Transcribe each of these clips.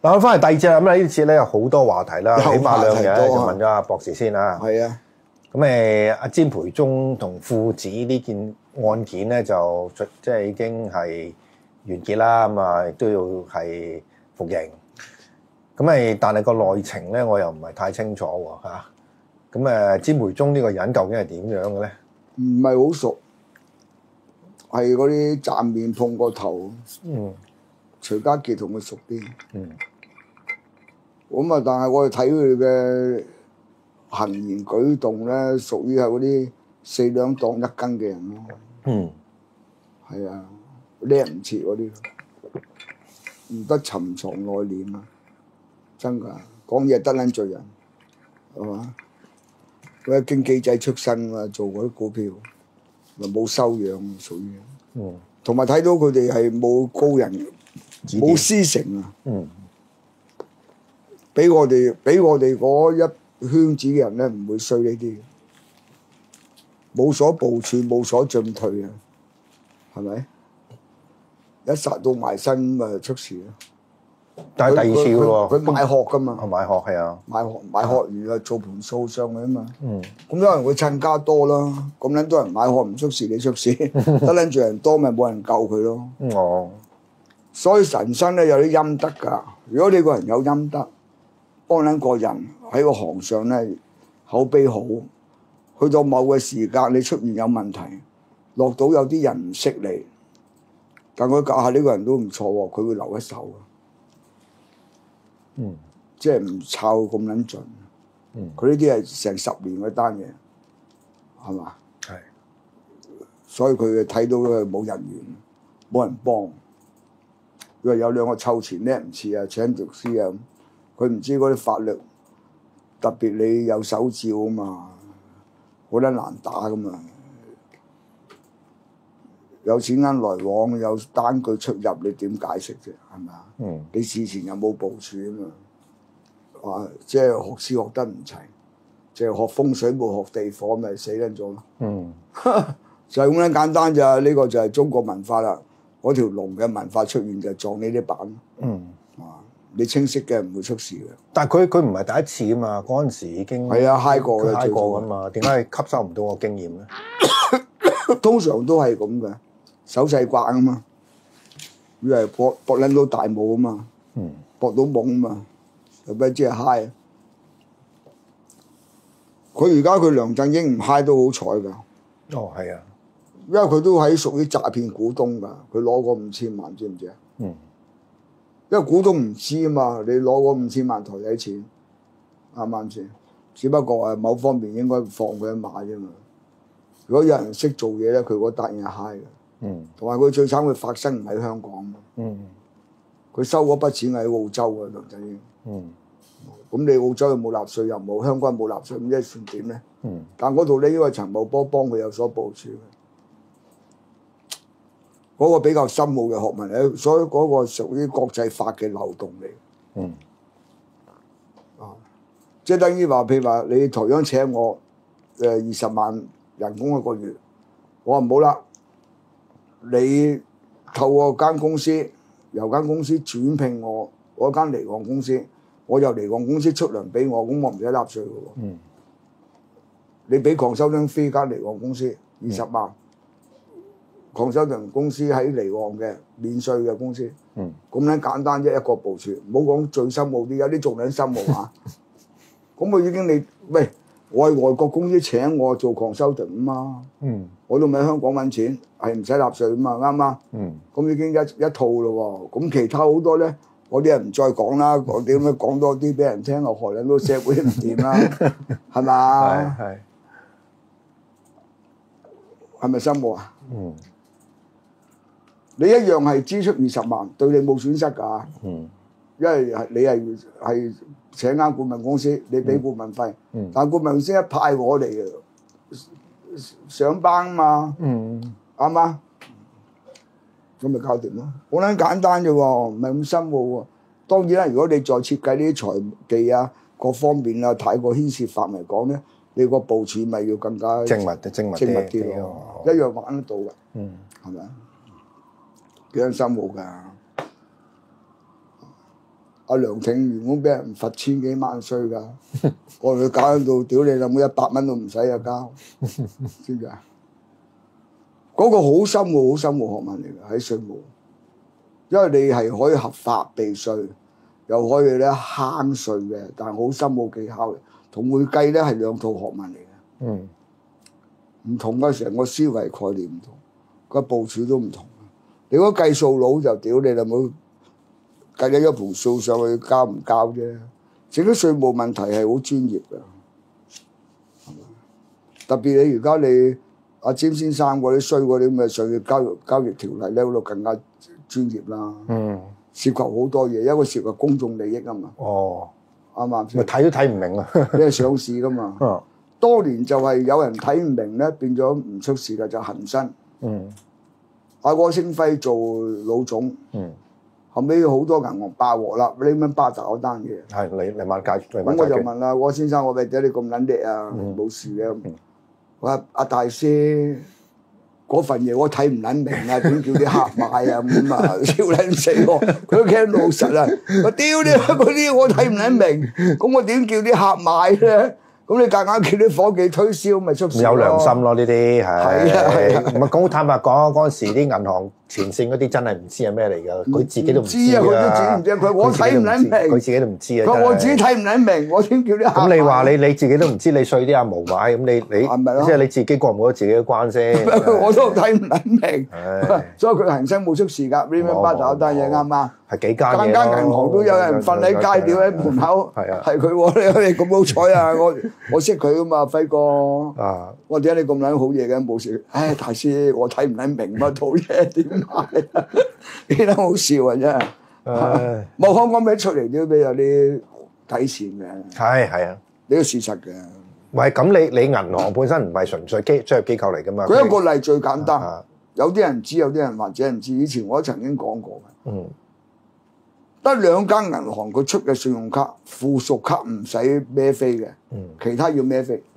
嗱，我翻嚟第二節啦，咁呢節咧有好多話題啦，起碼兩嘢就有話題多啊問咗阿博士先啦。 係啊， 咁阿詹培忠同父子呢件案件咧就即係已經係完結啦，咁啊亦都要係服刑。咁但係個內情咧，我又唔係太清楚喎嚇。咁詹培忠呢個人究竟係點樣嘅咧？ 唔係好熟，係嗰啲站面碰個頭。 嗯徐家傑同佢熟啲。 嗯。 咁啊，但係我哋睇佢嘅行言舉動咧，屬於係嗰啲4兩當一斤嘅人咯。 嗯。 係啊，叻唔切嗰啲，唔得尋藏內斂啊！真㗎，講嘢得撚罪人，係嘛？佢係經紀仔出身啊，做嗰啲股票，咪冇修養，屬於。 嗯。 同埋睇到佢哋係冇高人，冇師承啊！ 嗯。 俾我哋嗰一圈子嘅人咧，唔會衰呢啲，冇所部署，冇所進退啊，係咪？一殺到埋身咪出事咯。 但係第二次嘅喎， 佢買殼噶嘛， 買殼係啊， 買殼完啊做盤數上去啊嘛。 嗯。 咁有人會趁加多啦，咁撚多人買殼唔出事，你出事，得撚住人多咪冇人救佢咯。 哦。 所以神生咧有啲陰德㗎，如果你個人有陰德。幫撚個人喺個行上咧口碑好，去到某個時間你出現有問題，落到有啲人唔識你，但佢教下呢個人都唔錯喎，佢會留一手嘅。 嗯， 即係唔抄咁撚盡。 嗯， 佢呢啲係成10年嗰單嘢，係嘛？ 係。 所以佢睇到佢冇人緣，冇人幫。佢話有兩個湊錢叻唔似啊，請律師啊。佢唔知嗰啲法律，特別你有手照啊嘛，好得難打噶嘛。有錢銀來往，有單據出入，你點解釋啫？係咪啊？ 嗯。 你事前有冇部署啊嘛？話即係學師學得唔齊，淨係學風水冇學地火，咪死撚咗咯。 嗯。 就係咁樣簡單咋？呢個就係中國文化啦。嗰條龍嘅文化出現就撞呢啲板。 嗯。 你清晰嘅唔會出事嘅， 但係佢唔係第一次啊嘛，嗰陣時已經係啊嗨過嗨過噶嘛，點解吸收唔到個經驗咧？ 通常都係咁嘅，手勢慣啊嘛，以為搏撚到大霧啊嘛，搏到懵啊嘛，係咪即係嗨？佢而家佢梁振英唔嗨都好彩㗎。 哦，係啊， 因為佢都係屬於詐騙股東㗎，佢攞過5000萬，知唔知啊？ 嗯。 因為股東唔知啊嘛，你攞嗰5000萬台底錢，啱唔啱先？只不過係某方面應該放佢一馬啫嘛。如果有人識做嘢咧，佢嗰單嘢係 high 嘅。 嗯。 同埋佢最慘，佢發生唔喺香港嘛。 嗯。 佢收嗰筆錢喺澳洲嘅梁振英。 嗯。 咁你澳洲又冇納稅又冇，香港冇納稅，咁即係算點咧？ 嗯。 但嗰度咧，因為陳茂波幫佢有所部署。嗰個比較深奧嘅學問咧，所以嗰個屬於國際法嘅漏洞嚟。 嗯。 即係等於話，譬如話你台長請我20萬人工一個月，我話唔好啦，你透過間公司，由間公司轉聘我嗰間離岸公司，我由離岸公司出糧俾我，咁我唔使納稅嘅喎。 嗯。你俾抗收張飛間離岸公司20萬。抗收人公司喺離岸嘅免稅嘅公司，咁撚簡單啫，一個部署，唔好講最深奧啲，有啲仲撚深奧嚇。咁我已經喂，我係外國公司請我做抗收人啊嘛，我都唔喺香港揾錢，係唔使納稅啊嘛，啱唔啱？咁已經一套咯喎，咁其他好多咧，嗰啲人唔再講啦，講點樣講多啲俾人聽，我害撚到社會唔掂啦，係嘛？係咪深奧啊？你一樣係支出20萬，對你冇損失㗎。因為你係請間顧問公司，你俾顧問費，但顧問公司一派我嚟上班嘛，啱嘛？咁咪搞掂咯，好撚簡單啫喎，唔係咁深奧喎。當然啦，如果你再設計呢啲財技啊，各方面啊，太過牽涉範圍講咧，你個部署咪要更加精密啲咯，一樣玩得到嘅，係咪啊？幾深奧㗎？ 阿梁挺員工俾人罰千幾萬稅㗎，我哋搞到屌你老母100蚊都唔使啊交，知唔知啊？嗰個好深奧、好深奧學問嚟㗎喺稅務，因為你係可以合法避稅，又可以咧慳稅嘅，但係好深奧技巧嘅，同會計咧係兩套學問嚟嘅。唔同嘅成個思維概念唔同，個部署都唔同。你嗰計數佬就屌你老母！計咗一盤數上去交唔交啫？整啲稅務問題係好專業㗎，係嘛？特別你而家你阿詹先生嗰啲衰嗰啲咁嘅上去交易條例咧，嗰度更加專業啦。涉及好多嘢，一個涉及公眾利益啊嘛。啱唔啱先？ 咪睇都睇唔明啊！ 你係上市㗎嘛？多年就係有人睇唔明咧，變咗唔出事㗎，就恒生。阿郭星輝做老總。後尾好多銀行爆鑊啦，呢蚊巴扎嗰單嘢。係你問解， 咁我就問啦，郭先生，我咪點解你咁撚叻啊？冇事嘅。我話阿大師嗰份嘢我睇唔撚明啊，點叫啲客買啊咁啊，笑撚死我！佢都傾老實啊，我屌你嗰啲我睇唔撚明，咁我點叫啲客買咧？咁你夾硬叫啲伙計推銷，咪出事咯？ 有良心咯，呢啲係。 係啊。 唔係講坦白講，嗰陣時啲銀行前線嗰啲真係唔知係咩嚟㗎，佢自己都唔知啊！佢都唔知，佢我睇唔撚明， 佢自己都唔知啊！ 我自己睇唔撚明，我點叫啲客？ 咁你話你自己都唔知，你稅啲阿毛買，咁你即係你自己過唔過自己嘅關先？ 我都睇唔撚明，所以佢恒生冇出事㗎。呢蚊巴打單嘢啱啱？ 係幾間嘢？ 間銀行都有人瞓喺街屌喺門口，係佢喎！你咁好彩啊！我識佢㗎嘛，輝哥。我點解你咁撚好嘢嘅？冇事。唉，大師，我睇唔撚明乜套嘢點買啊？你都好笑啊！真係。冇香港俾出嚟都俾有啲底線嘅。 係啊， 呢個事實嘅。 唔係咁，你銀行本身唔係純粹專業機構嚟㗎嘛？ 舉一個例最簡單，有啲人知，有啲人或者唔知。以前我曾經講過嘅。得2間銀行佢出嘅信用卡附屬卡唔使孭飛嘅，其他要孭飛。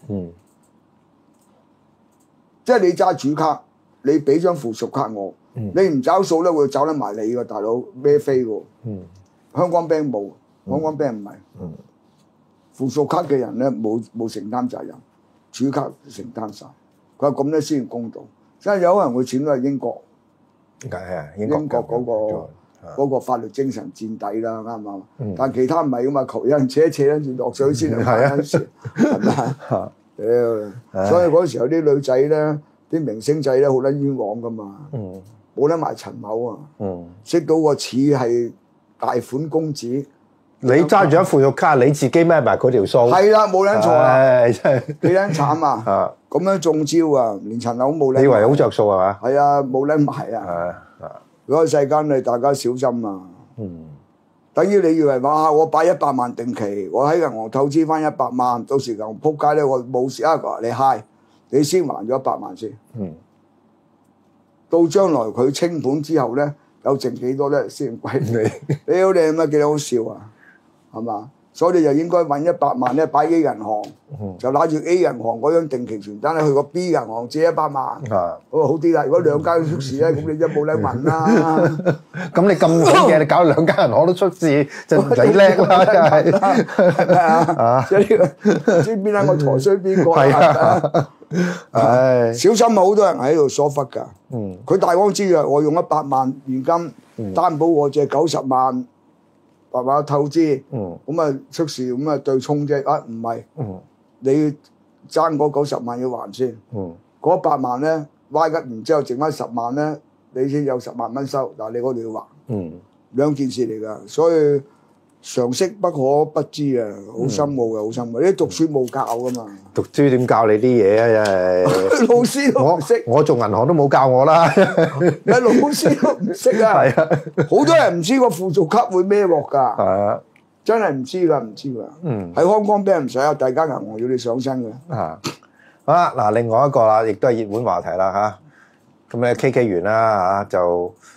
即係你揸主卡，你俾張附屬卡我，你唔找數咧會找得埋你㗎，大佬孭飛㗎。香港 bank 冇，香港 bank 唔係。附屬卡嘅人咧冇承擔責任，主卡承擔晒。佢話咁咧先公道。即係有可能會錢都係英國，英國嗰個法律精神墊底啦，啱唔啱？但其他唔係噶嘛，求有人扯跟住落水先嚟買緊事，係咪？所以嗰時候啲女仔咧，啲明星仔咧好撚冤枉噶嘛，冇得賣陳某啊，識到個似係大款公子， 你揸住張附屬卡，你自己孭埋嗰條數， 係啦，冇撚錯啊， 真係幾撚慘啊！咁樣中招啊，連陳某冇撚， 你以為好着數係嘛？ 係啊，冇撚埋啊！嗰個世間你大家小心啊！等於你以為話我擺100萬定期，我喺銀行透支翻100萬，到時銀行撲街咧，我冇事啊！你嗨，你先還咗100萬先。到將來佢清盤之後咧，有剩幾多咧先歸你？屌你乜幾好笑啊？係嘛？所以你就應該揾100萬咧擺 A 銀行，就攞住 A 銀行嗰張定期傳單咧去個 B 銀行借100萬，咁啊好啲啦。如果2間出事咧，咁你一冇得問啦。 咁你咁勁嘅，你搞2間銀行都出事，就唔使叻啦，真係係咪啊？即係呢個唔知邊間個台衰邊個啊？唉，小心好多人喺度疏忽㗎。佢大方知啊，我用100萬現金擔保我借90萬。係嘛透支，咁啊出事咁啊對沖啫，唔係，你爭嗰90萬要還先，嗰100萬咧挖吉完之後剩翻10萬咧，你先有10萬蚊收，但係你嗰度要還，兩件事嚟㗎，所以常識不可不知啊，好深奧嘅，好深奧，你讀書冇教㗎嘛， 讀書點教你啲嘢啊？真係老師都唔識， 我做銀行都冇教我啦， 你老師都唔識啊，係啊，好多人唔知個附屬卡會孭鑊㗎，係啊，真係唔知㗎，唔知㗎，喺香港俾人唔使啊，大家銀行要你上身㗎， 好啦，嗱，另外一個啦，亦都係熱門話題啦嚇，咁咧 KK 園啦嚇就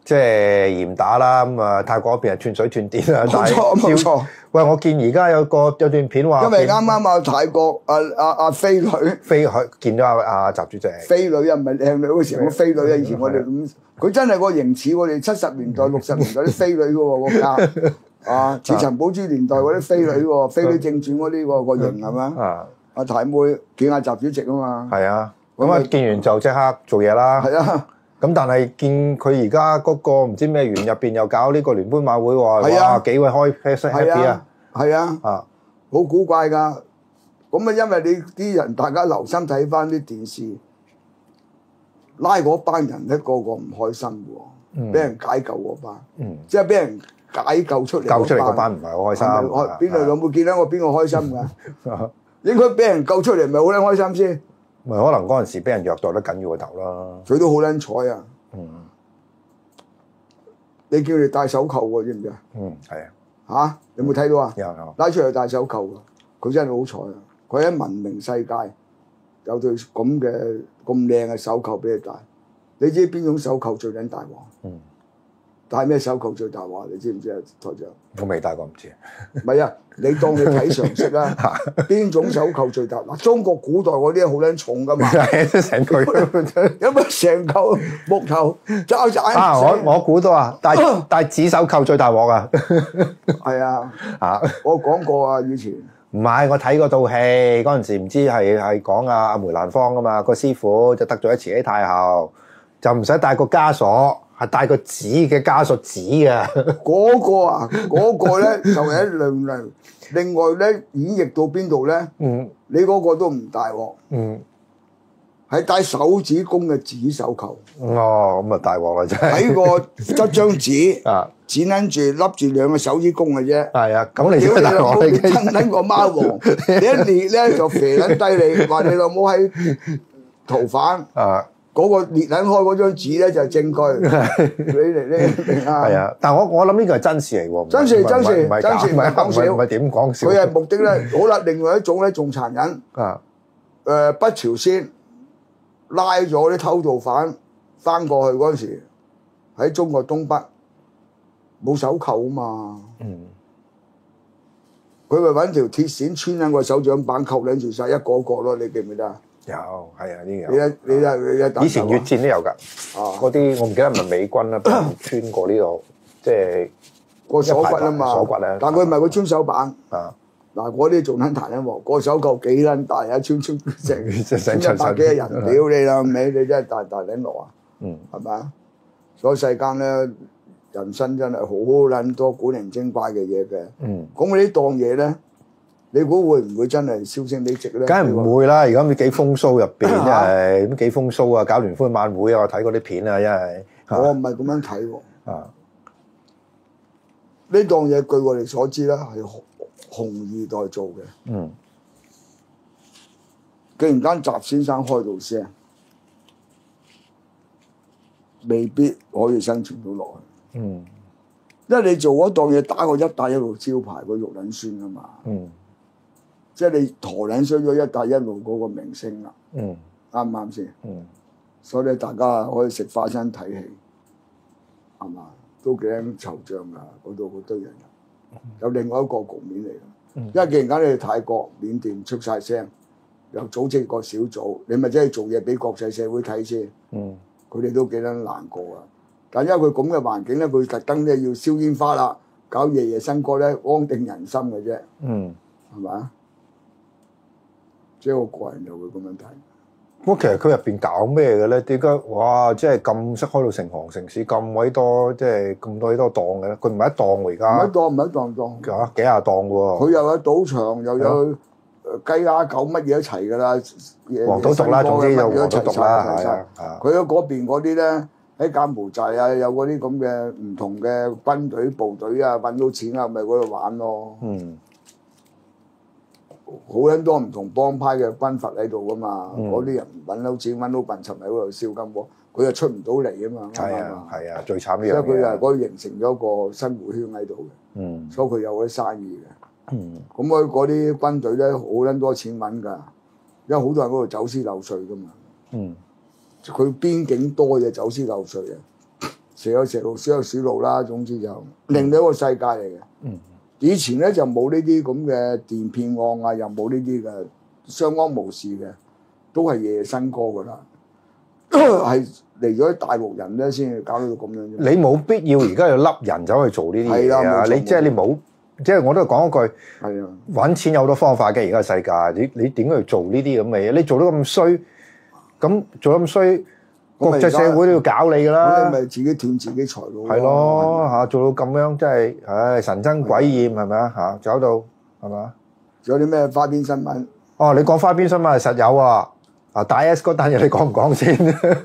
即係嚴打啦，咁啊泰國嗰邊係斷水斷電啦。 冇錯冇錯。 喂，我見而家有段片話， 因為啱啱啊泰國飛女飛去見咗阿習主席。 飛女啊，唔係靚女嗰時，我飛女啊，以前我哋咁，佢真係個型似我哋70年代、60年代啲飛女嘅喎個家。啊！似陳寶珠年代嗰啲飛女喎，《飛女正傳》嗰啲個型係嘛？阿太妹見下習主席啊嘛。係啊，咁啊見完就即刻做嘢啦。 係啊， 咁但係見佢而家嗰個唔知咩園入邊又搞呢個聯歡晚會喎，哇幾位開 happy 啊！ 係啊，好古怪㗎。咁啊，因為你啲人大家留心睇翻啲電視，拉嗰班人咧個個唔開心喎，俾人解救嗰班，即係俾人解救出嚟嗰班唔係好開心。邊度有冇見到我邊個開心㗎？應該俾人救出嚟，咪好撚開心先。 咪可能嗰陣時俾人虐待得緊要個頭啦。 佢都好撚彩啊！你叫佢戴手扣喎，知唔知啊？ 係啊。 嚇！有冇睇到啊？ 有。 拉出嚟戴手扣㗎，佢真係好彩啊！佢喺文明世界有對咁靚嘅手扣俾你戴。你知邊種手扣最撚大鑊？戴咩手扣最大鑊？你知唔知啊，台長？ 我未戴過，唔知。唔係啊，你當你睇常識啦。邊種手扣最大？嗱，中國古代嗰啲好撚重㗎嘛。 成個有乜成嚿木頭揸晒？ 我估到啊，戴紙手扣最大鑊啊。 係啊。我講過啊，以前。 唔係，我睇嗰套戲嗰陣時，唔知係講阿梅蘭芳啊嘛，個師傅就得咗一慈禧太后，就唔使帶個枷鎖，係帶個紙嘅枷鎖紙啊！ 嗰個啊，嗰個咧就係一兩兩。另外咧演繹到邊度咧？你嗰個都唔大鑊。係戴手指公嘅紙手扣。 哦，咁啊大鑊啦真係。 喺個執張紙剪撚住笠住兩個手指公嘅啫。 係啊，咁你真係大鑊。 你真撚個貓王，你一裂咧就肥撚低你，話你老母喺逃犯。嗰個裂撚開嗰張紙咧就係證據。你明啊？ 係啊，但係我諗呢個係真事嚟喎。 真事， 唔係講笑，唔係點講笑。 佢係目的咧，好啦，另外一種咧仲殘忍。北朝鮮拉咗啲偷渡犯翻過去嗰陣時，喺中國東北冇手扣啊嘛。佢咪揾條鐵線穿喺個手掌板扣撚住晒一個個咯，你記唔記得啊？ 有，係啊，呢個你以前越戰都有㗎。嗰啲我唔記得係咪美軍啦，穿過呢度，即係個鎖骨啊嘛。 鎖骨啊。 但佢唔係個穿手板。嗱，嗰啲仲撚彈一鑊，個手扣幾撚大啊！穿成100幾人，屌你啦尾，你真係大撚落啊！係咪啊？所以世間咧，人生真係好撚多古靈精怪嘅嘢嘅。咁嗰啲當嘢咧，你估會唔會真係銷聲匿跡咧？ 梗係唔會啦！而家咁幾風騷入邊，真係咁幾風騷啊！搞聯歡晚會啊，我睇嗰啲片啊，因為我唔係咁樣睇喎。呢檔嘢據我哋所知咧係紅二代做嘅。既然間習先生開到聲，未必可以生存到落去。因為你做嗰檔嘢打個一帶一路招牌，個肉撚酸啊嘛。即係你陀撚衰咗一帶一路嗰個明星啦。啱唔啱先？所以咧，大家可以食花生睇戲，係嘛？都幾驚惆悵㗎，嗰度好多人。有另外一個局面嚟㗎。因為既然間你哋泰國、緬甸出晒聲，又組織個小組，你咪真係做嘢俾國際社會睇先。佢哋都幾撚難過啊！但因為佢咁嘅環境咧，佢特登咧要燒煙花啦，搞夜夜笙歌咧，安定人心嘅啫。係咪啊？即係我個人就會咁樣睇。 咁其實佢入邊搞咩嘅咧？點解哇？即係咁識開到成行成市咁鬼多，即係咁多檔嘅咧？佢唔係一檔喎，而家。 唔係一檔。 嚇，幾廿檔喎。 佢又有賭場，又有雞鴨狗乜嘢一齊㗎啦。 黃賭毒啦，總之有黃賭毒啦，係啊。 佢喺嗰邊嗰啲咧，喺柬埔寨啊，有嗰啲咁嘅唔同嘅軍隊部隊啊，揾到錢啊，咪嗰度玩咯。好撚多唔同幫派嘅軍閥喺度噶嘛，嗰啲人揾到錢揾到笨柒喺嗰度燒金鍋，佢又出唔到嚟啊嘛。 係啊，最慘呢樣嘢。 所以佢就係嗰度形成咗個生活圈喺度嘅。所以佢有嗰啲生意嘅。咁嗰啲軍隊咧好撚多錢揾㗎，因為好多人嗰度走私漏稅㗎嘛。佢邊境多嘢走私漏稅啊， 蛇有蛇路，鼠有鼠路啦。總之就另一個世界嚟嘅。以前咧就冇呢啲咁嘅電騙案啊，又冇呢啲嘅，相安無事嘅，都係夜笙歌噶啦。係嚟咗大陸人咧先搞到咁樣啫。 你冇必要而家要笠人走去做呢啲嘢啊！你即係你冇，即係我都講一句， 係啊， 揾錢有好多方法嘅而家世界，你點解要做呢啲咁嘅嘢？你做得咁衰，咁做得咁衰，國際社會都要搞你㗎啦。 咁你咪自己斷自己財路。 係咯嚇，做到咁樣真係，唉神憎鬼厭係咪啊嚇？搞到係咪啊？ 仲有啲咩花邊新聞？ 哦，你講花邊新聞係實有啊！啊大 S 嗰單嘢你講唔講先？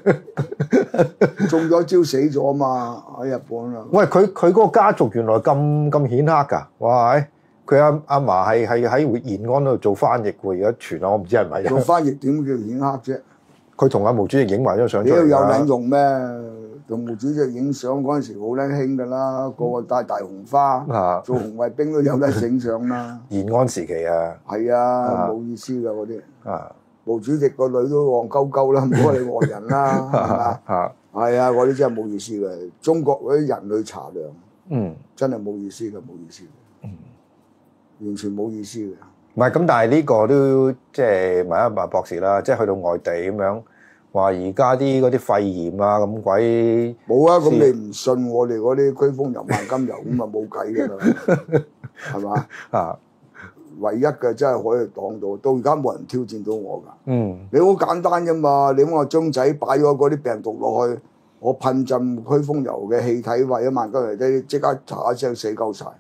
中咗招死咗嘛？喺日本啊！ 喂，佢嗰個家族原來咁顯赫㗎！哇！佢阿嫲係喺延安度做翻譯喎，而家傳啊，我唔知係咪。 做翻譯點叫顯赫啫？ 佢同阿毛主席影埋張相出嚟。 有撚用咩？同毛主席影相嗰陣時好撚興㗎啦，個個戴大紅花，做紅衛兵都有得影相啦。 延安時期啊， 係啊，冇意思㗎嗰啲。 啊， 毛主席個女都戇鳩鳩啦，唔好話你外人啦，係嘛？係啊，嗰啲真係冇意思嘅。中國嗰啲人類茶涼，真係冇意思嘅，冇意思嘅，完全冇意思嘅。 唔係咁，但係呢個都即係問一問博士啦，即係去到外地咁樣。話而家啲嗰啲肺炎啊咁鬼冇啊！咁你唔信我哋嗰啲驅風油、萬金油咁啊冇計㗎啦，係嘛？啊！唯一嘅真係可以擋到而家冇人挑戰到我㗎。你好簡單啫嘛！你揾個樽仔擺咗嗰啲病毒落去，我噴浸驅風油嘅氣體或者萬金油啲，即刻嚓一聲死鳩晒。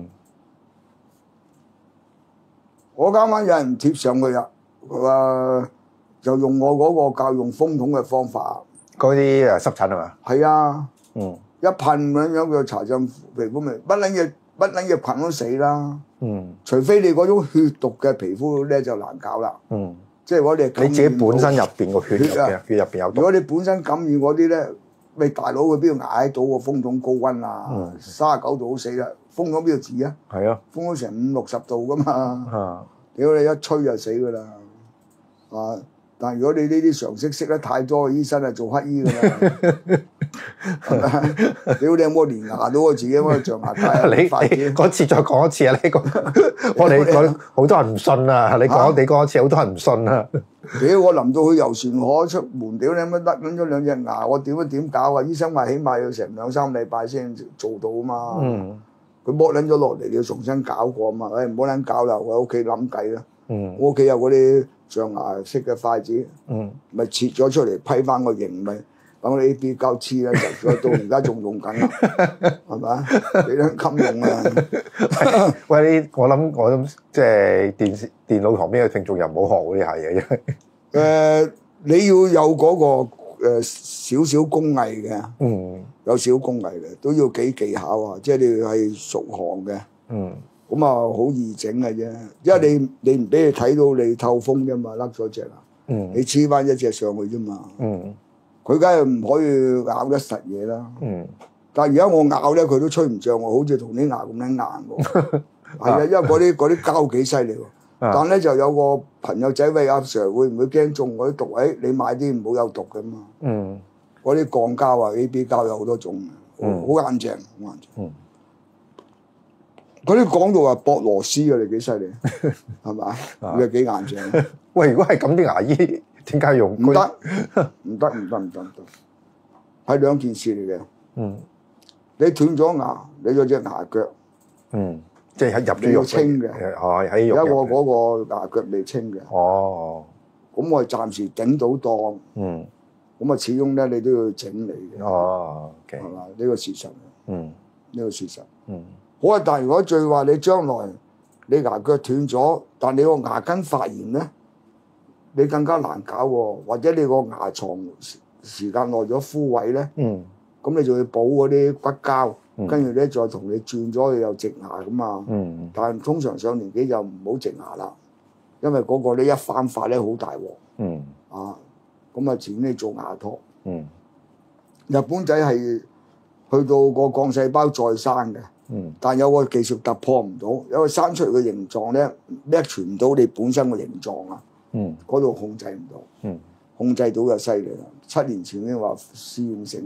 我啱啱有人貼上去啊！佢話就用我嗰個教用風筒嘅方法， 嗰啲濕疹係嘛？ 係啊，一噴咁樣佢搽浸皮膚咪乜撚嘢菌都死啦。除非你嗰種血毒嘅皮膚咧就難搞啦。即係我哋你自己本身入邊個血入邊有毒。 如果你本身感染嗰啲咧，咪大佬佢邊度捱到個風筒高溫啊？39度都死啦，風筒邊度治啊？係啊，風筒成50-60度噶嘛。屌你一吹就死噶啦。啊！但如果你呢啲常識識得太多，醫生係做乞衣㗎啦，係咪？屌你有冇連牙到我自己嗰個象牙帶啊？ 你嗰次再講一次啊！呢個我哋講好多人唔信啊！你講一次，好多人唔信啊！ 屌我臨到去遊船河出門，屌你乜甩撚咗兩隻牙，我點搞啊？醫生話起碼要成2-3禮拜先做到啊嘛。佢剝撚咗落嚟，你要重新搞過啊嘛。唔好撚搞啦，我喺屋企諗計啦。我屋企有嗰啲象牙式嘅筷子，咪切咗出嚟批翻個形，咪等你 AB 膠黐啦，入咗到而家仲用緊啦，係咪？幾撚襟用啊？ 喂，我諗即係電腦旁邊嘅聽眾又唔好學嗰啲係嘢，因為你要有嗰個少少工藝嘅，有少工藝嘅都要幾技巧啊！即係你係熟行嘅。咁啊，好易整嘅啫，因為你唔俾你睇到你透風啫嘛，甩咗隻啊，你黐翻一隻上去啫嘛，佢梗係唔可以咬得實嘢啦。但係而家我咬咧，佢都吹唔脹喎，好似同啲牙咁樣硬喎。係啊，因為嗰啲膠幾犀利喎。但咧就有個朋友仔喂阿 Sir，會唔會驚中嗰啲毒？你買啲唔好有毒嘅嘛。嗰啲鋼膠啊，AB 膠有好多種，好硬淨，好硬淨。嗰啲講到話駁螺絲啊，你幾犀利，係咪？你幾硬淨？ 喂，如果係咁啲牙醫點解用？ 唔得，係兩件事嚟嘅。你斷咗牙，你嗰隻牙腳， 即係入咗肉清嘅， 喺肉。 而家我嗰個牙腳未清嘅。 哦， 咁我暫時頂到檔。咁啊，始終咧你都要整理嘅。 哦，係嘛？呢個事實。呢個事實。好啊！但係如果最話你將來你牙腳斷咗，但你個牙根發炎咧，你更加難搞喎。或者你個牙床時間耐咗枯萎咧，咁你就要補嗰啲骨膠，跟住咧再同你轉咗又植牙咁嘛。但係通常上年紀就唔好植牙啦，因為嗰個咧一翻發咧好大鑊。咁啊請你做牙托。日本仔係去到個幹細胞再生嘅。但有個技術突破唔到，因為生出嚟嘅形狀咧 match 唔到你本身嘅形狀啊，嗰度控制唔到，控制到就犀利啦。7年前已經話試驗成功，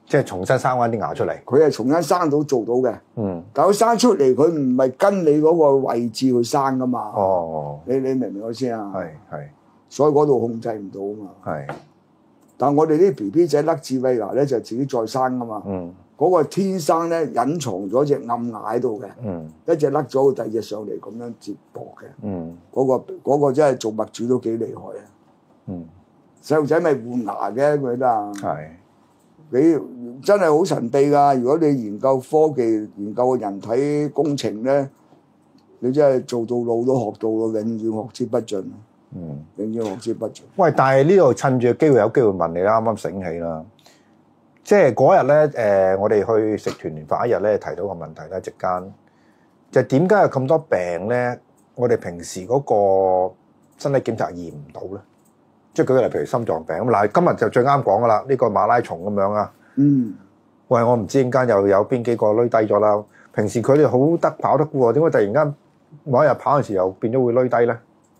即係重新生翻啲牙出嚟。 佢係重新生到做到嘅。 嗯。 但佢生出嚟，佢唔係跟你嗰個位置去生噶嘛。 哦。 你明唔明我先啊？ 係。 所以嗰度控制唔到啊嘛。 係。 但係我哋啲 BB 仔甩智慧牙咧，就自己再生噶嘛。 嗯。 嗰個天生咧隱藏咗隻暗牙喺度嘅。 嗯。 一隻甩咗，第二隻上嚟咁樣接駁嘅。 嗯。 嗰個真係做物主都幾厲害啊！ 嗯。 細路仔咪換牙嘅佢都係。 係。 你真係好神秘㗎！如果你研究科技、研究個人體工程咧，你真係做到老都學到咯，永遠學之不盡。 嗯。 永遠學之不盡。 喂，但係呢度趁住機會有機會問你啦，啱啱醒起啦。即係嗰日咧，我哋去食團年飯一日咧，提到個問題咧，席間就係點解有咁多病咧？我哋平時嗰個身體檢查驗唔到咧？即係舉個例，譬如心臟病咁嗱，今日就最啱講噶啦，呢個馬拉松咁樣啊。 嗯。 喂，我唔知點解又有邊幾個攣低咗啦？平時佢哋好得跑得嘅喎，點解突然間某一日跑嘅時候變咗會攣低咧？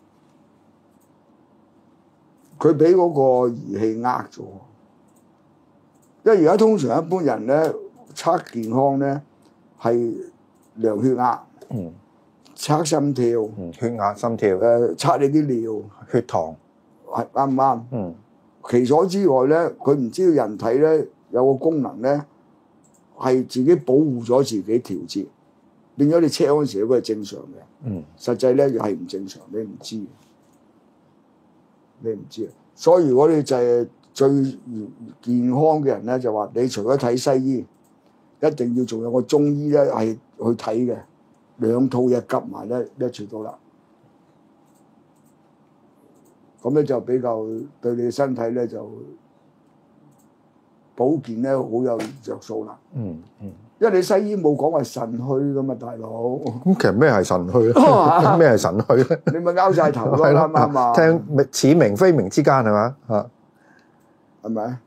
佢俾嗰個儀器呃咗。因為而家通常一般人咧測健康咧係量血壓，測心跳， 血壓、心跳， 測你啲尿、 血糖， 係啱唔啱？其所之外咧，佢唔知道人體咧有個功能咧係自己保護咗自己調節，變咗你測嗰陣時佢係正常嘅，實際咧又係唔正常，你唔知，你唔知啊！所以如果你就係最健康嘅人咧，就話你除咗睇西醫，一定要仲有個中醫咧係去睇嘅，兩套嘢夾埋咧一處到啦。咁咧就比較對你嘅身體咧就保健咧好有着數啦。因為你西醫冇講話腎虛噶嘛，大佬。 咁其實咩係腎虛咧？咩係腎虛咧？ 你咪拗晒頭咯，啱唔啱啊？ 聽似明非明之間係嘛？嚇， 係咪？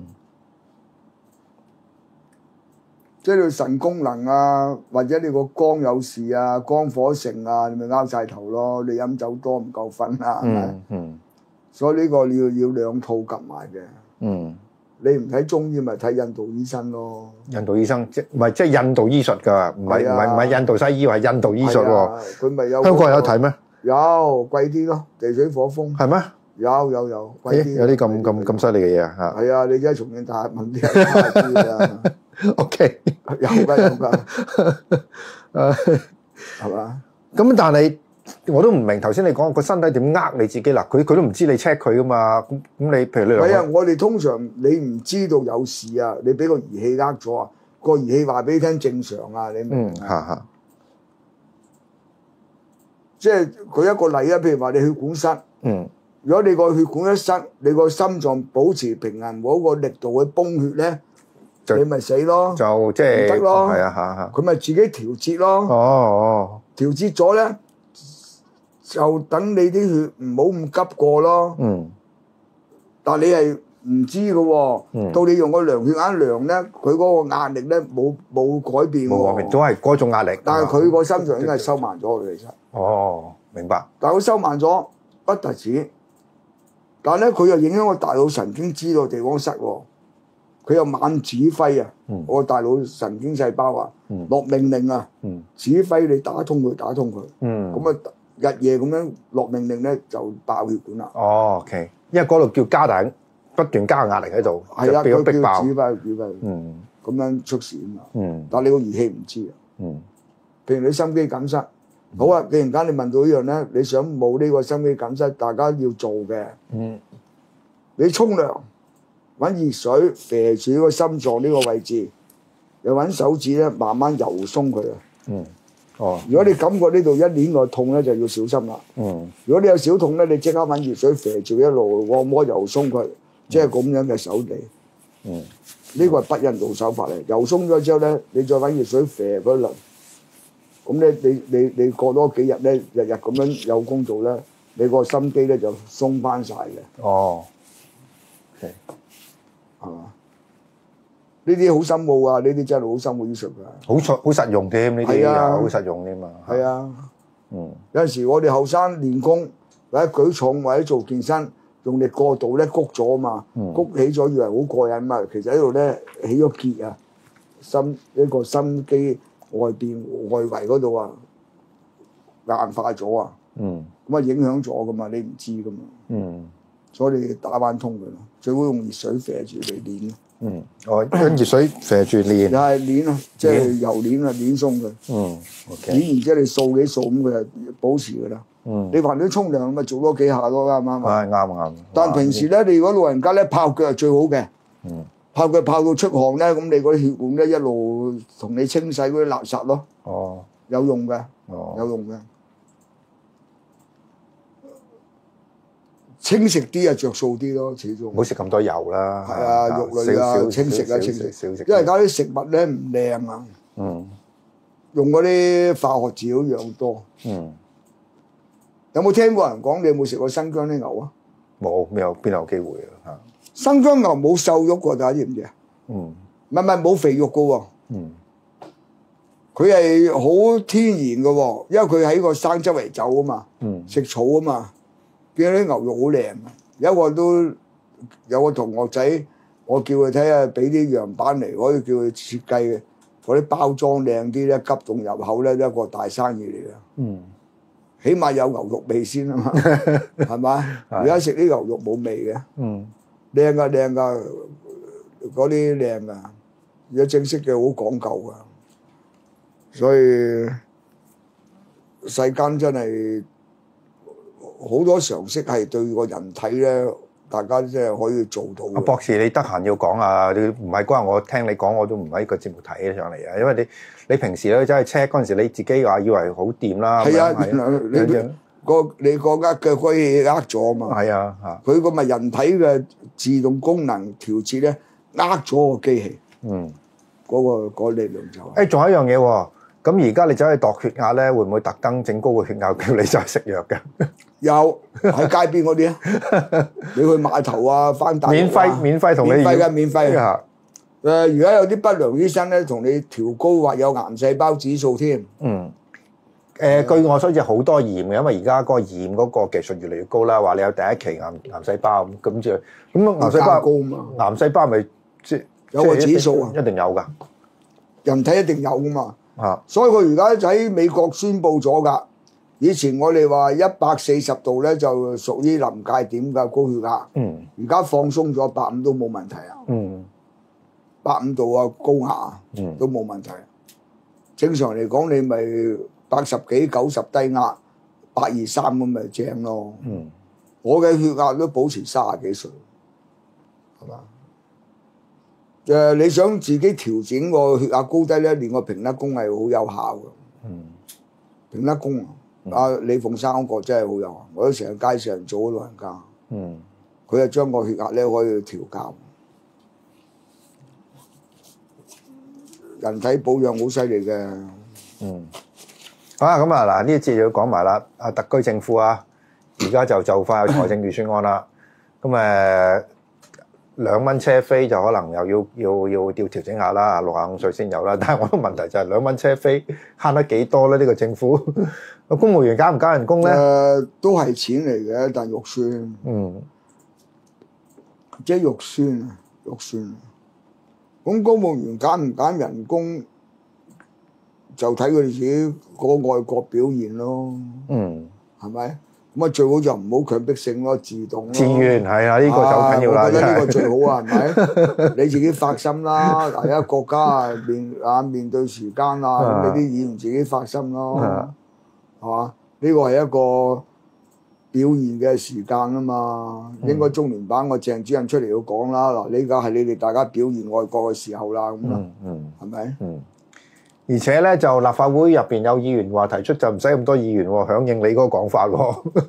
即係你腎功能啊，或者你個肝有事啊，肝火盛啊，你咪拗晒頭咯。你飲酒多唔夠瞓啊，係咪？所以呢個你要兩套夾埋嘅。你唔睇中醫咪睇印度醫生咯。印度醫生即係印度醫術㗎，唔係印度西醫，係印度醫術喎。佢咪有香港人有睇咩？有貴啲咯，地水火風。係咩？有貴啲。有啲咁犀利嘅嘢啊！係啊，你真係重慶大廈問啲人知啊。OK， 有㗎，係嘛？咁但係我都唔明頭先你講個身體點呃你自己啦？佢都唔知你 check 佢噶嘛？咁你譬如你係啊，我哋通常你唔知道有事啊，你俾個儀器呃咗啊，個儀器話俾你聽正常啊，你明唔明？即係舉一個例啊，譬如話你血管塞，如果你個血管一塞，你個心臟保持平衡冇個力度去泵血咧。你咪死咯，就即係唔得咯，係啊，佢咪自己調節咯。調節咗咧，就等你啲血唔好咁急過咯。但係你係唔知嘅喎，到你用個量血壓量咧，佢嗰個壓力咧冇改變喎，都係嗰種壓力。但係佢個心臟應該係收慢咗嘅，其實。明白。但係佢收慢咗不特止，但係咧佢又影響個大腦神經知道地方塞喎。佢有猛指揮啊！我大腦神經細胞啊，落命令啊，指揮你打通佢，咁啊日夜咁樣落命令咧就爆血管啦。OK， 因為嗰度叫加大，不斷加壓力喺度，係啊，佢叫指揮，咁樣出事啊嘛。但係你個儀器唔知啊。譬如你心肌梗塞，好啊！突然間你問到呢樣咧，你想冇呢個心肌梗塞，大家要做嘅，你沖涼。揾熱水肥住個心臟呢個位置，又揾手指咧慢慢揉鬆佢啊。如果你感覺呢度一攣個痛咧，就要小心啦。如果你有小痛咧，你即刻揾熱水肥住一路按摩揉鬆佢，即係咁樣嘅手地。呢個係北印度手法嚟。揉鬆咗之後咧，你再揾熱水肥嗰輪。咁咧，你過多幾日咧，日日咁樣有工做咧，你個心肌咧就鬆翻晒嘅。OK。係嘛？呢啲好深奧啊！呢啲真係好深奧醫術㗎，好實用添，呢啲啊，好實用添嘛。係啊，有陣時我哋後生練功或者舉重或者做健身， 用力過度咧谷咗啊嘛，谷起咗以為好過癮嘛，其實喺度咧起咗結啊，一個心肌外圍嗰度啊硬化咗啊，咁啊影響咗噶嘛，你唔知噶嘛，所以你打翻通佢咯，最好用熱水肥住嚟練咯。 我跟熱水肥住練， 又係練咯，即係油練啊，練鬆佢。 OK。 練完之後你掃幾掃咁，佢就保持噶啦。你橫掂沖涼咪做多幾下咯，啱唔啱啊？ 啱。 但平時咧，你如果老人家咧泡腳係最好嘅。泡腳泡到出汗咧，咁你嗰啲血管咧一路同你清洗嗰啲垃圾咯。有用嘅，有用嘅。清食啲啊，着數啲咯，始終。唔好食咁多油啦。 係啊，肉類啊，清食啊，清食。因為而家啲食物咧唔靚啊。用嗰啲化學飼料養多。有冇聽過人講？你有冇食過新疆啲牛啊？ 冇，邊有機會啊？ 新疆牛冇瘦肉㗎，大家知唔知啊？唔係冇肥肉㗎喎。佢係好天然嘅喎，因為佢喺個山周圍走啊嘛，食草啊嘛。見到啲牛肉好靚，有個同學仔，我叫佢睇下，俾啲樣板嚟，可以叫佢設計嘅嗰啲包裝靚啲咧，急凍入口咧，一個大生意嚟嘅。起碼有牛肉味先啊嘛，係咪？而家食啲牛肉冇味嘅，靚㗎，嗰啲靚㗎，而家正式嘅好講究㗎，所以世間真係〜好多常識係對個人體咧，大家即係可以做到。阿博士，你得閒要講啊！你唔係嗰日我聽你講，我都唔喺個節目睇上嚟啊！因為你平時咧真係 check 嗰陣時，你自己話以為好掂啦。 係啊，你個嘅可以呃咗嘛？ 係啊， 佢個咪人體嘅自動功能調節咧，呃咗個機器。嗰理論就係。 仲有一樣嘢喎。咁而家你走去度血壓咧，會唔會特登整高個血壓叫你再食藥嘅？ 有喺街邊嗰啲啊，你去碼頭啊，翻大陸啊， 免費同你免費嘅，免費啊！而家有啲不良醫生咧，同你調高或有癌細胞指數添。 據我所知好多驗嘅，因為而家嗰個驗嗰個技術越嚟越高啦，話你有第一期癌細胞咁就咁癌細胞高嘛， 癌細胞咪即有個指數啊， 一定有㗎， 人體一定有㗎嘛。所以佢而家喺美國宣布咗㗎。以前我哋話140度咧就屬於臨界點嘅高血壓。而家放鬆咗150都冇問題啊。150度啊高壓都冇問題。正常嚟講，你咪80幾90低壓123咁咪正咯。我嘅血壓都保持30幾歲，係嘛？你想自己調整個血壓高低咧，練個平甩功係好有效嘅。平甩功啊，李鳳生嗰個真係好有效，我都成日介紹人做老人家。佢係將個血壓咧可以調校。人體保養好犀利嘅。 好啦，咁啊嗱，呢一節要講埋啦。特區政府啊，而家就快有財政預算案啦。咁2蚊車飛就可能又要調整下啦，65歲先有啦。但係我個問題就係2蚊車飛慳得幾多咧？呢個政府個公務員加唔加人工咧？ 都係錢嚟嘅，但肉酸。即係肉酸啊，肉酸。咁公務員加唔加人工，就睇佢哋自己個愛國表現咯。係咪？咁最好就唔好強迫性咯，自動咯。 自願係啊，呢個就緊要啦。 我覺得呢個最好啊，係咪？你自己發心啦，大家國家面對時間啊，咁你啲議員自己發心咯，係嘛？呢個係一個表現嘅時間啊嘛。應該中聯辦個鄭主任出嚟要講啦。嗱，呢個係你哋大家表現愛國嘅時候啦，咁啦，係咪？ 而且咧，就立法會入邊有議員話提出就唔使咁多議員喎，響應你嗰個講法喎。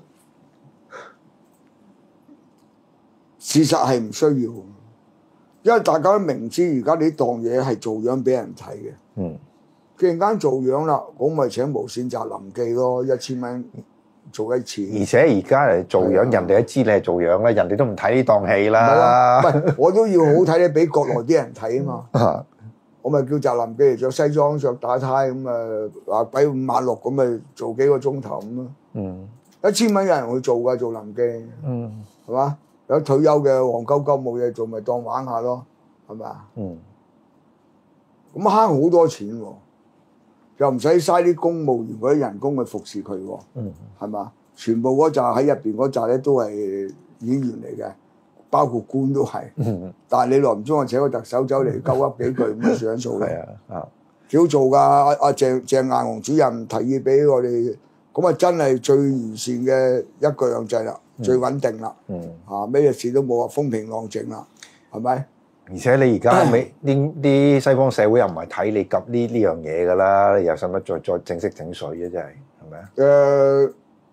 事實係唔需要，因為大家都明知而家呢檔嘢係做樣俾人睇嘅。既然間做樣啦，咁咪請無線集臨記咯，1000蚊做一次。 而且而家嚟做樣，人哋都知你係做樣啦，人哋都唔睇呢檔戲啦。 唔係，我都要好睇咧，俾國內啲人睇啊嘛。我咪叫集臨記嚟着西裝着打呔咁話鬼5馬6咁咪做幾個鐘頭咁咯。1000蚊有人會做㗎，做臨記。 係嘛？有退休嘅黃鳩鳩冇嘢做，咪當玩下咯，係咪啊？咁慳好多錢喎，又唔使嘥啲公務員嗰啲人工去服侍佢喎，係嘛？全部嗰扎喺入邊嗰扎咧都係演員嚟嘅，包括官都係。但係你耐唔中我請個特首走嚟鳩噏幾句咁算數嘅。 係啊， 幾好做㗎！阿鄭雁雄主任提議俾我哋，咁啊真係最完善嘅一國兩制啦，最穩定啦。咩事都冇啊，風平浪靜啦，係咪？ 而且你而家啲西方社會又唔係睇你及呢樣嘢㗎啦，你又使乜再正式整水啫？真係咪啊？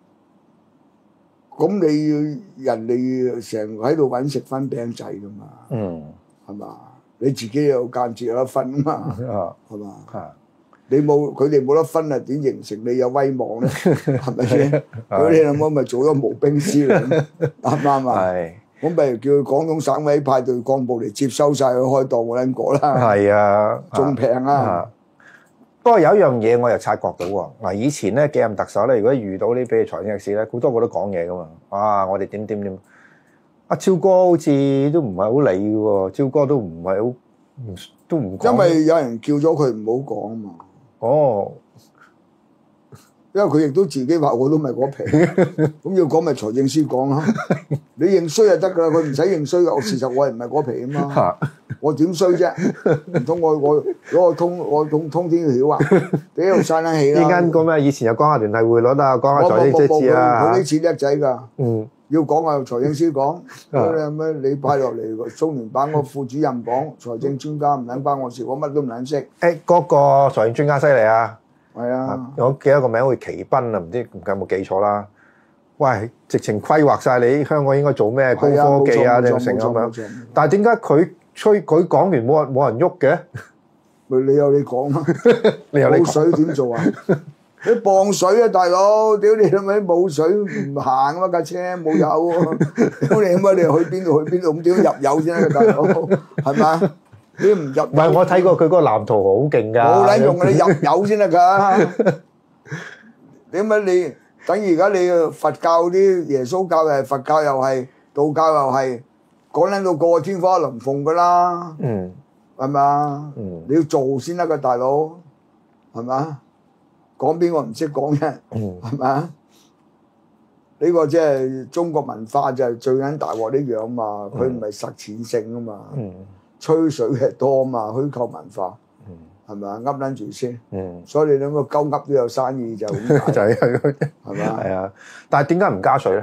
咁你要人哋成日喺度揾食分餅仔㗎嘛？係嘛？你自己有間接有得分啊嘛？係嘛？你冇佢哋冇得分啊，點形成你有威望咧？係咪先？咁你諗我咪做咗無兵司令，啱唔啱啊？係。咁咪叫廣東省委派隊幹部嚟接收晒佢開檔嗰撚個啦。係啊，仲平啊！ 不過有一樣嘢我又察覺到喎。嗱，以前咧幾任特首咧，如果遇到呢啲財政嘅事咧，好多個都講嘢噶嘛。我哋點。阿超哥好似都唔係好理嘅喎，超哥都唔係好，都唔講。 因為有人叫咗佢唔好講啊嘛。哦。因為佢亦都自己話我都唔係嗰皮，咁要講咪財政司講啦。你認衰就得㗎啦，佢唔使認衰㗎。事實我係唔係嗰皮啊嘛，我點衰啫？唔通我攞個通天橋啊？屌嘥冷氣啦！ 呢間個咩？以前有講下聯繫匯率啊，講下財政赤字啊。 佢啲錢叻仔㗎。要講啊，財政司講。你派落嚟中聯辦個副主任講，財政專家唔撚關我事，我乜都唔撚識。 嗰個財政專家犀利啊！ 係啊， 我記得個名好似奇斌啊，唔知有冇記錯啦。喂，直情規劃晒你香港應該做咩高科技啊，定成咁樣。但係點解佢講完冇人喐嘅？ 咪你有你講啦，冇水點做啊？你磅水啊，大佬！屌你老味冇水唔行啊嘛，架車冇油喎。屌你乜你去邊度咁點入油先啊，大佬？係咪？你唔入？唔係我睇過佢嗰個藍圖好勁㗎。 冇撚用啊！你入油先得㗎。點解你等而家你佛教啲耶穌教又係佛教又係道教又係講撚到個天花龍鳳㗎啦。係咪啊？你要做先得㗎，大佬。係咪啊？講邊個唔識講啫？係咪啊？呢個即係中國文化就係最緊大鑊呢樣嘛。佢唔係實踐性啊嘛。吹水嘅多嘛，虛構文化，係咪啊？噏撚住先，所以你諗個鳩噏都有生意就咁解， 就係係咪啊？ 係啊，但係點解唔加稅咧？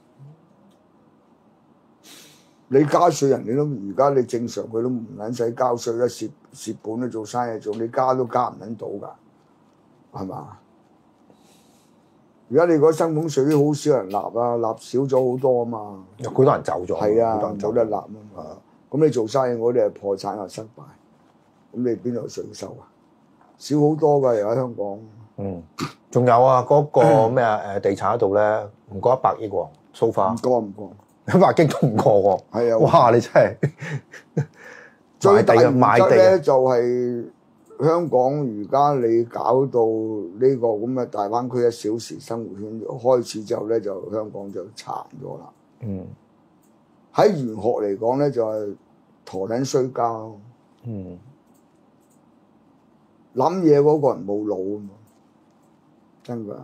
你加稅人哋都而家你正常佢都唔撚使交稅啦，蝕本都做生意做，你加都加唔撚到㗎，係嘛？而家你嗰薪俸稅都好少人納啊，納少咗好多啊嘛， 好多人走咗， 係啊，冇得納啊嘛。咁你做生意，我哋係破產又失敗，咁你邊度稅收啊？少好多㗎，而家香港。 仲有啊，嗰個咩啊地產嗰度咧，唔過100億喎，so far。 唔過 100億都唔過喎。係啊！哇！你真係最大原則咧，就係香港而家你搞到呢個咁嘅大灣區1小時生活圈開始之後咧，就香港就殘咗啦。喺玄學嚟講咧，就係陀撚衰交。諗嘢嗰個人冇腦啊嘛，真㗎。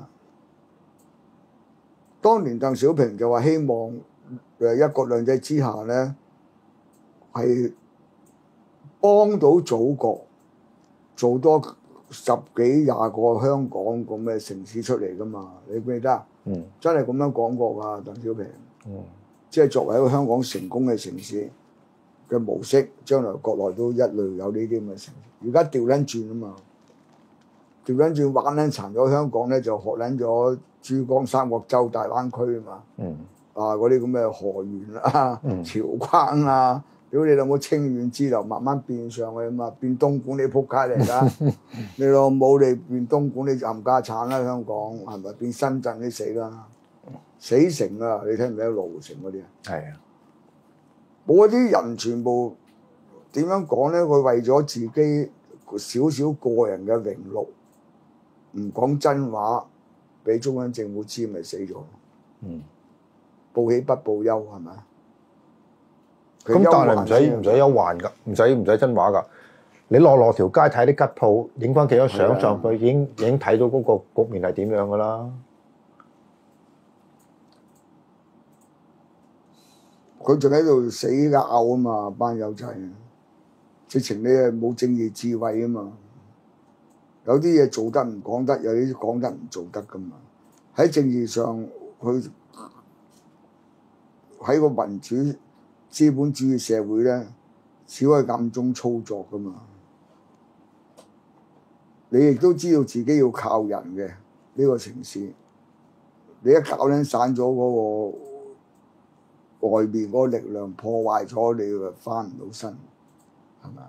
當年鄧小平就話希望一國兩制之下咧，係幫到祖國做多10幾20個香港咁嘅城市出嚟㗎嘛？你記得啊？真係咁樣講過㗎，鄧小平。即係作為一個香港成功嘅城市嘅模式，將來國內都一類有呢啲咁嘅城市。而家調撚轉啊嘛，調撚轉玩撚殘咗香港咧，就學撚咗珠江三角洲大灣區啊嘛。嗰啲咁嘅河源啊、韶關啊，屌你老母清遠支流慢慢變上去啊嘛，變東莞你仆街嚟㗎。你老母你變東莞你冚家產啦，香港係咪變深圳你死啦？死城啊！你聽唔聽到羅湖城嗰啲啊？係啊！冇嗰啲人全部點樣講咧？佢為咗自己少少個人嘅榮祿，唔講真話，俾中央政府知咪死咗。 報喜不報憂係咪？ 咁但係唔使憂患㗎，唔使真話㗎。你落條街睇啲吉鋪，影翻幾張相上去，已經睇到嗰個局面係點樣㗎啦。 佢仲喺度死拗啊嘛，班友仔，直情你係冇正義智慧啊嘛。有啲嘢做得唔講得，有啲講得唔做得噶嘛。喺政治上，佢喺個民主資本主義社會咧，只可以暗中操作噶嘛。你亦都知道自己要靠人嘅呢個城市，你一搞撚散咗嗰個外面嗰個力量，破壞咗你就翻唔到身，係咪啊？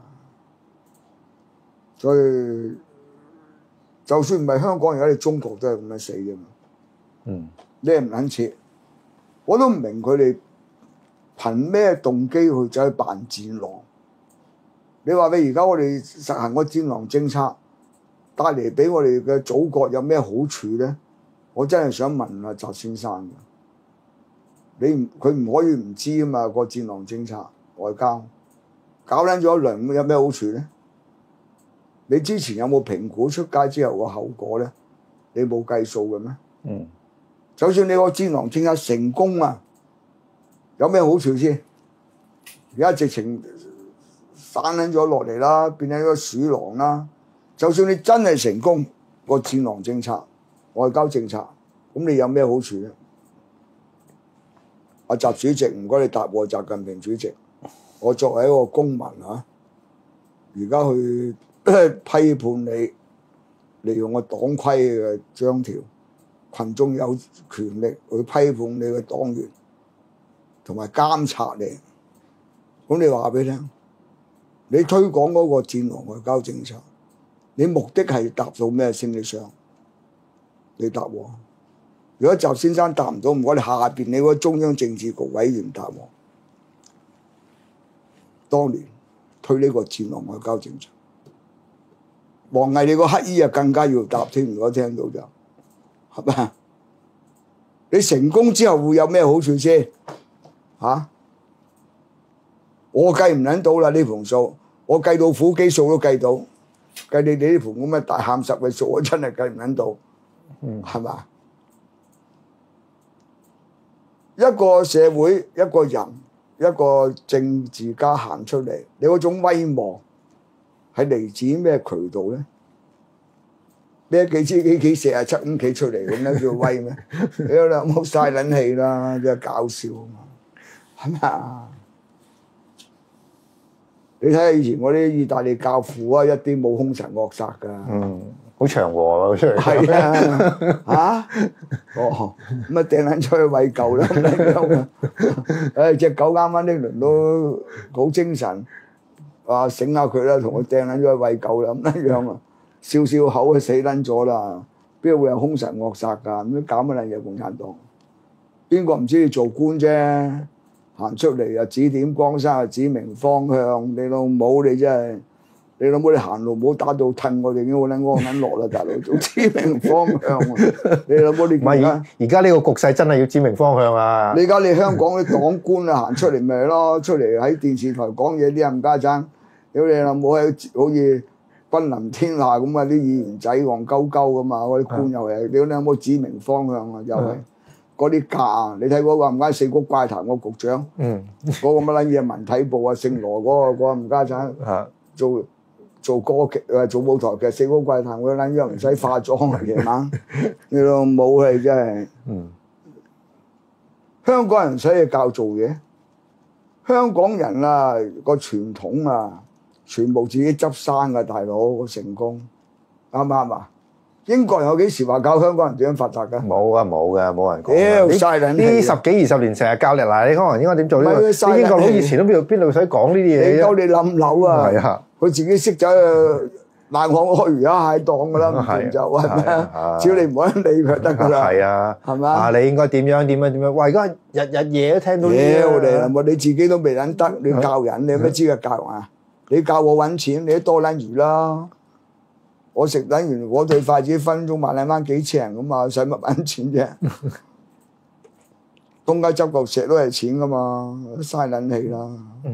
所以就算唔係香港，而家你中國都係咁樣死嘅嘛。你係唔撚切，我都唔明佢哋憑咩動機去走去扮戰狼。你話你而家我哋實行個戰狼政策，帶嚟俾我哋嘅祖國有咩好處咧？我真係想問阿習先生嘅，佢唔可以唔知啊嘛？個戰狼政策外交搞撚咗一輪，有咩好處咧？你之前有冇評估出街之後個後果咧？你冇計數嘅咩？就算你個戰狼政策成功啊，有咩好處先？而家直情散撚咗落嚟啦，變咗一個鼠狼啦。就算你真係成功個戰狼政策、外交政策，咁你有咩好處咧？阿習主席，唔該你答我，習近平主席，我作為一個公民嚇，而家去批判你，利用個黨規嘅章條，群眾有權力去批判你嘅黨員，同埋監察你。咁你話俾你聽，你推廣嗰個戰狼外交政策，你目的係達到咩先？你答我。如果習先生答唔到，唔該你下邊你嗰中央政治局委員答我。當年推呢個戰狼外交政策，王毅你個乞衣啊更加要答添。如果聽到就係咪？你成功之後會有咩好處先？我計唔撚到啦呢盤數，我計到苦基數都計到，計你哋呢盤咁嘅大喊十嘅數，我真係計唔撚到，係嘛？一個社會、一個人、一個政治家行出嚟，你嗰種威望係嚟自咩渠道咧？咩幾支幾幾47咁企出嚟咁樣叫威咩？你啦冇嘥撚氣啦，真係搞笑啊嘛，係咪？你睇下以前嗰啲意大利教父啊，一啲冇兇神惡煞噶， 好祥和出嚟。 係啊，咁啊掟撚出去餵狗啦咁樣啊！隻狗啱啱呢輪都好精神，醒下佢啦，同佢掟撚咗去餵狗啦咁樣啊！笑笑口就死撚咗啦，邊度會有兇神惡煞㗎？咁樣搞乜撚嘢共產黨？邊個唔知你做官啫？行出嚟又指點江山，又指明方向。你老母你真係，你老母你行路唔好打到褪我哋已經好撚安撚落啦，大佬做指明方向。你老母你唔係而家呢個局勢真係要指明方向啊！ 你而家你香港啲黨官啊行出嚟咪咯，出嚟喺電視台講嘢啲冚家鏟，屌你老母好似君臨天下咁啊！啲議員仔戇鳩鳩咁嘛，嗰啲官又係，屌你有冇指明方向啊？又係。嗰啲價啊！你睇嗰個唔該四谷怪談個局長，嗰個乜撚嘢文體部啊，姓羅嗰個唔家產，做歌劇做舞台劇四谷怪談嗰撚樣唔使化妝啊夜晚，你老母係真係，香港人使嘢教做嘢，香港人啊個傳統啊，全部自己執生㗎大佬個成功，啱唔啱啊？英國人有幾時話教香港人點樣發達㗎？冇人講。 嘥撚氣！ 呢10幾20年成日教你嗱，你香港人應該點做呢？啲英國佬以前都邊度使講呢啲嘢？ 你夠你冧樓啊！ 係啊， 佢自己識走去爛行開魚蝦蟹檔㗎啦，唔掂就係咪啊？只要你唔好理佢得㗎啦。 係啊， 係嘛？ 你應該點樣？哇！而家日夜都聽到呢啲。 你自己都未撚得，你教人，你有咩資格教人啊？你教我揾錢，你都多撚魚啦。我食等完嗰對筷子分鐘萬零蚊幾千人咁啊，使乜揾錢啫？ 東街執嚿石都係錢噶嘛，嘥撚氣啦。